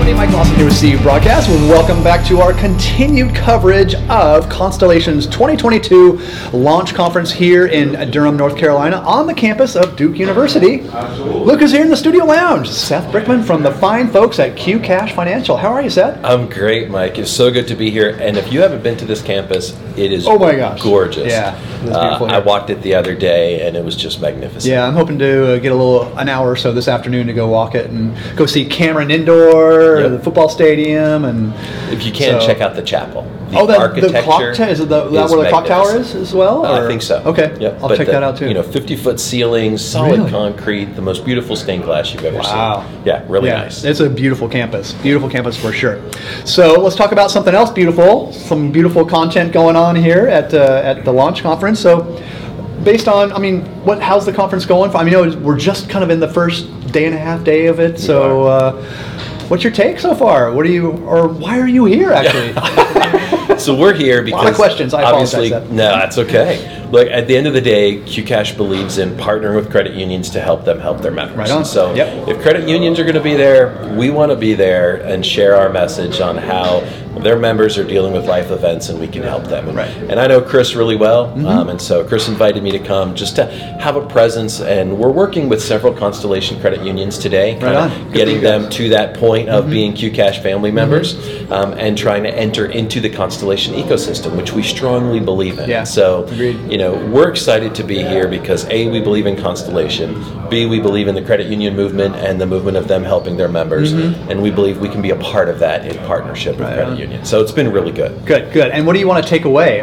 everybody. Mike Lawson here with CU Broadcast. Welcome back to our continued coverage of Constellation's 2022 launch conference here in Durham, North Carolina, on the campus of Duke University. Absolutely. Luke is here in the studio lounge. Seth Brickman from the fine folks at QCash Financial. How are you, Seth? I'm great, Mike. It's so good to be here. And if you haven't been to this campus, it is oh my gosh, gorgeous. Yeah, it's beautiful here. I walked it the other day, and it was just magnificent. Yeah, I'm hoping to get an hour or so this afternoon to go walk it and go see Cameron Indoor, the football stadium, and if you can, check out the chapel. The the clock tower, is that where the clock tower is as well? I think so. Okay, yep. I'll check that out too. 50-foot ceilings, solid concrete, the most beautiful stained glass you've ever seen. Yeah, really nice. It's a beautiful campus for sure. So let's talk about something else beautiful. Some beautiful content going on here at the launch conference. So, based on, how's the conference going? We're just kind of in the first day and a half of it. So, what's your take so far? Why are you here, actually? So we're here because a lot of questions. I apologize. No, that's okay. Look, at the end of the day, QCash believes in partnering with credit unions to help them help their members. Right on. So if credit unions are going to be there, we want to be there and share our message on how their members are dealing with life events, and we can help them. And I know Chris really well, and so Chris invited me to come just to have a presence, and we're working with several Constellation credit unions today, getting them to that point of being QCash family members, and trying to enter into the Constellation ecosystem, which we strongly believe in. Yeah. So, Agreed. We're excited to be here because A, we believe in Constellation, B, we believe in the credit union movement and the movement of them helping their members, and we believe we can be a part of that in partnership with credit unions. So it's been really good. Good. And what do you want to take away?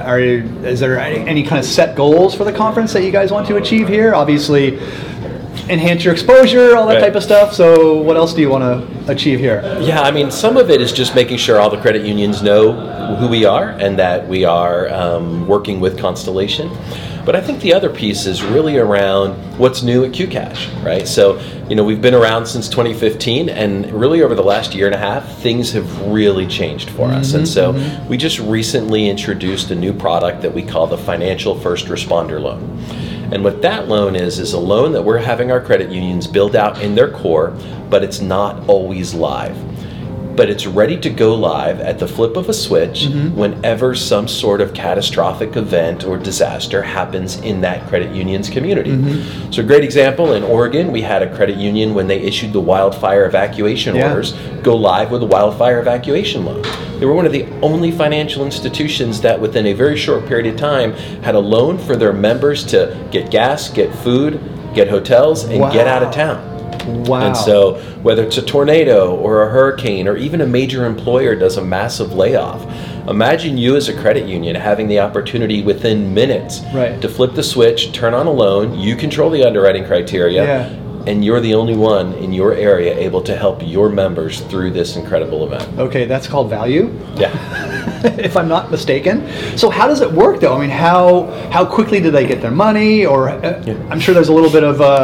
Is there any kind of set goals for the conference that you guys want to achieve here? Obviously, enhance your exposure, all that type of stuff. So what else do you want to achieve here? Yeah, some of it is just making sure all the credit unions know who we are and that we are working with Constellation. But I think the other piece is really around what's new at QCash, right? So, we've been around since 2015, and really over the last year and a half, things have really changed for us. And so we just recently introduced a new product that we call the Financial First Responder Loan. And what that loan is a loan that we're having our credit unions build out in their core, but it's not always live. But it's ready to go live at the flip of a switch whenever some sort of catastrophic event or disaster happens in that credit union's community. So a great example, in Oregon, we had a credit union when they issued the wildfire evacuation orders go live with a wildfire evacuation loan. They were one of the only financial institutions that within a very short period of time had a loan for their members to get gas, get food, get hotels, and get out of town. Wow. And so whether it's a tornado or a hurricane or even a major employer does a massive layoff, imagine you as a credit union having the opportunity within minutes to flip the switch, turn on a loan, you control the underwriting criteria, and you're the only one in your area able to help your members through this incredible event. Okay, that's called value? Yeah. If I'm not mistaken. So how does it work, though? How quickly do they get their money? Or I'm sure there's a little bit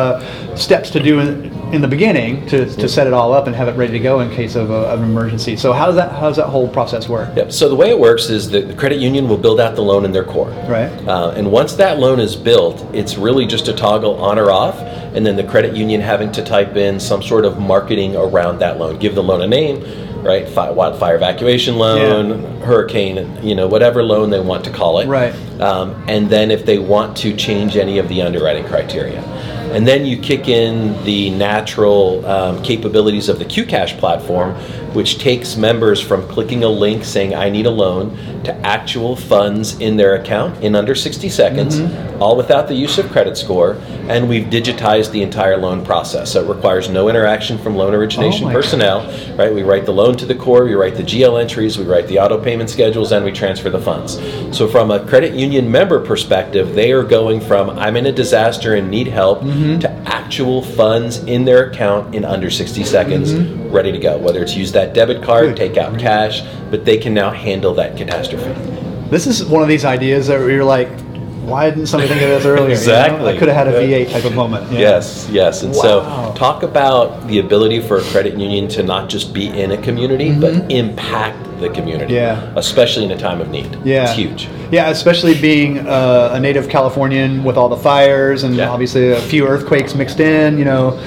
of steps to do in the beginning to set it all up and have it ready to go in case of an emergency. So how does that whole process work? Yep. So the way it works is that the credit union will build out the loan in their core. Right. And once that loan is built, it's really just a toggle on or off, and then the credit union having to type in some sort of marketing around that loan. Give the loan a name, right? Wildfire evacuation loan, hurricane, whatever loan they want to call it. Right. And then if they want to change any of the underwriting criteria. And then you kick in the natural capabilities of the QCash platform, which takes members from clicking a link saying, I need a loan, to actual funds in their account in under 60 seconds, all without the use of credit score. And we've digitized the entire loan process. So it requires no interaction from loan origination personnel, right? We write the loan to the core, we write the GL entries, we write the auto payment schedules, and we transfer the funds. So from a credit union member perspective, they are going from, I'm in a disaster and need help, to actual funds in their account in under 60 seconds, ready to go. Whether it's use that debit card, take out cash, but they can now handle that catastrophe. This is one of these ideas that you're like, why didn't somebody think of this earlier? Exactly. I could have had a V8 type of moment. Yes. And so talk about the ability for a credit union to not just be in a community, but impact the community, especially in a time of need. It's huge. Yeah, especially being a native Californian with all the fires and obviously a few earthquakes mixed in,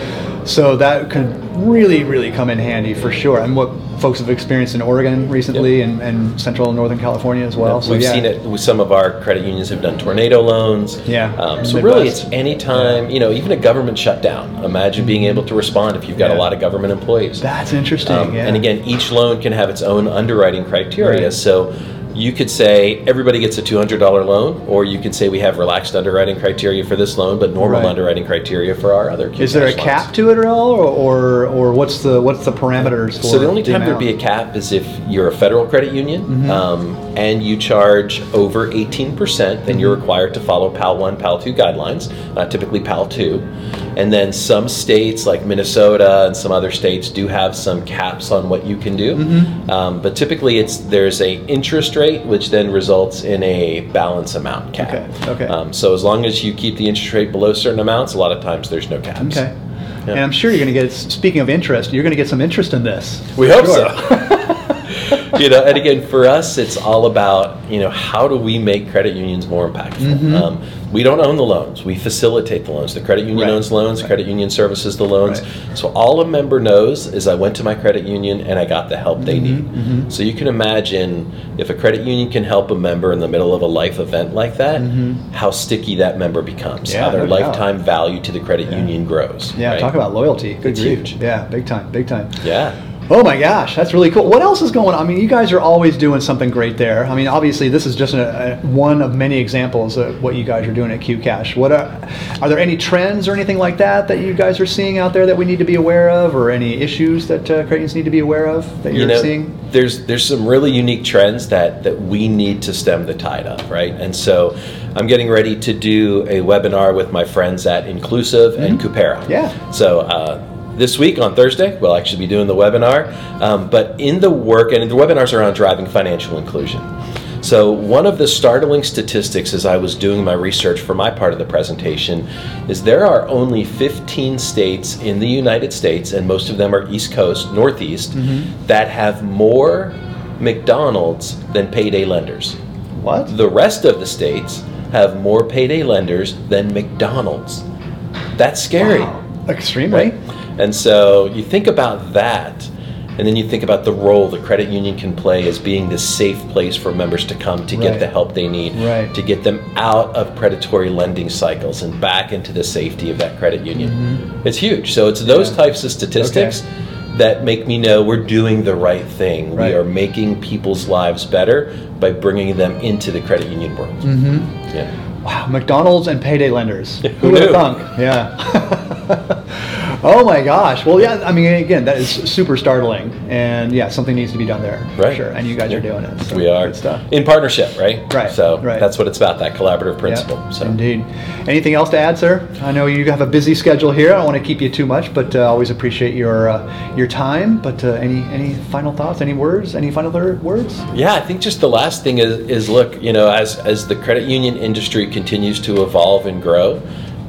So that could really, really come in handy for sure. And what folks have experienced in Oregon recently, and Central and Northern California as well. So we've seen it with some of our credit unions have done tornado loans. So really, it's any time, even a government shutdown. Imagine being able to respond if you've got a lot of government employees. That's interesting. And again, each loan can have its own underwriting criteria. Right. So you could say everybody gets a $200 loan, or you can say we have relaxed underwriting criteria for this loan, but normal underwriting criteria for our other. Is there a cap to it at all, or what's the parameters for? So the only time there'd be a cap is if you're a federal credit union and you charge over 18%, then you're required to follow PAL 1, PAL 2 guidelines, typically PAL 2. And then some states like Minnesota and some other states do have some caps on what you can do. But typically there's a interest rate, which then results in a balance amount cap. Okay. So as long as you keep the interest rate below certain amounts, a lot of times there's no caps. Okay. Yeah. And I'm sure you're going to get, speaking of interest, you're going to get some interest in this. We hope so. And again, for us, it's all about, how do we make credit unions more impactful? We don't own the loans. We facilitate the loans. The credit union owns loans. The credit union services the loans. So all a member knows is I went to my credit union and I got the help they need. So you can imagine if a credit union can help a member in the middle of a life event like that, how sticky that member becomes, how their lifetime value to the credit union grows. Yeah, talk about loyalty. Good It's grief. huge. Yeah, big time. Yeah. Oh my gosh, that's really cool. What else is going on? I mean, you guys are always doing something great there. I mean, obviously, this is just one of many examples of what you guys are doing at QCash. Are there any trends or anything like that you guys are seeing out there that we need to be aware of, or any issues that credit unions need to be aware of that you're seeing? There's some really unique trends that we need to stem the tide of, right? And so I'm getting ready to do a webinar with my friends at Inclusive and Coopera. Yeah. So this week on Thursday, we'll actually be doing the webinar. But in the work, and the webinars are on driving financial inclusion. So one of the startling statistics as I was doing my research for my part of the presentation is there are only 15 states in the United States, and most of them are East Coast, Northeast, that have more McDonald's than payday lenders. What? The rest of the states have more payday lenders than McDonald's. That's scary. Wow. Extremely. Right? And so you think about that, and then you think about the role the credit union can play as being this safe place for members to come to get the help they need, to get them out of predatory lending cycles and back into the safety of that credit union. It's huge. So it's those types of statistics that make me know we're doing the right thing. We are making people's lives better by bringing them into the credit union world. Yeah. Wow, McDonald's and payday lenders. Who would have knew? thunk? Yeah. Oh my gosh. Well, yeah, I mean, again, that is super startling. And yeah, something needs to be done there. For sure. And you guys are doing it. So we are. Good stuff. In partnership, right? Right. So that's what it's about, that collaborative principle. Yep, So. Indeed. Anything else to add, sir? I know you have a busy schedule here. I don't want to keep you too much, but always appreciate your time. But any final thoughts, any words, any final words? Yeah, I think just the last thing is look, as the credit union industry continues to evolve and grow,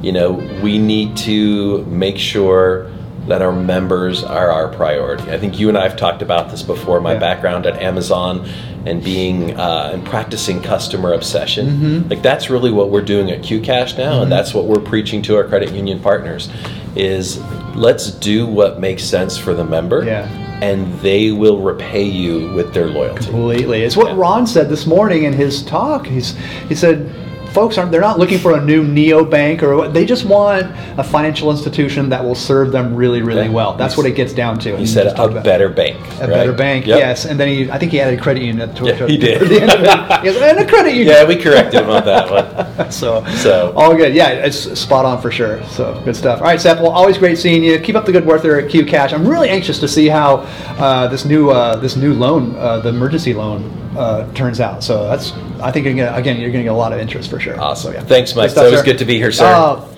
we need to make sure that our members are our priority. I think you and I have talked about this before. My background at Amazon and being and practicing customer obsession, like that's really what we're doing at QCash now, and that's what we're preaching to our credit union partners. Is let's do what makes sense for the member. And they will repay you with their loyalty. Completely. It's what Ron said this morning in his talk. He said, folks they're not looking for a new neobank or they just want a financial institution that will serve them really, really well. That's what it gets down to. He said a better bank. A better bank, yes. And then I think he added credit union at the he did. the end of it. He goes, and a credit union. Yeah, we corrected him on that one. So all good. Yeah, it's spot on for sure. So good stuff. All right, Seth. Well, always great seeing you. Keep up the good work there at QCash. I'm really anxious to see how this new loan, the emergency loan, turns out. So I think you're going to get a lot of interest for sure. Awesome. So, Thanks, Mike. It's always good to be here, sir.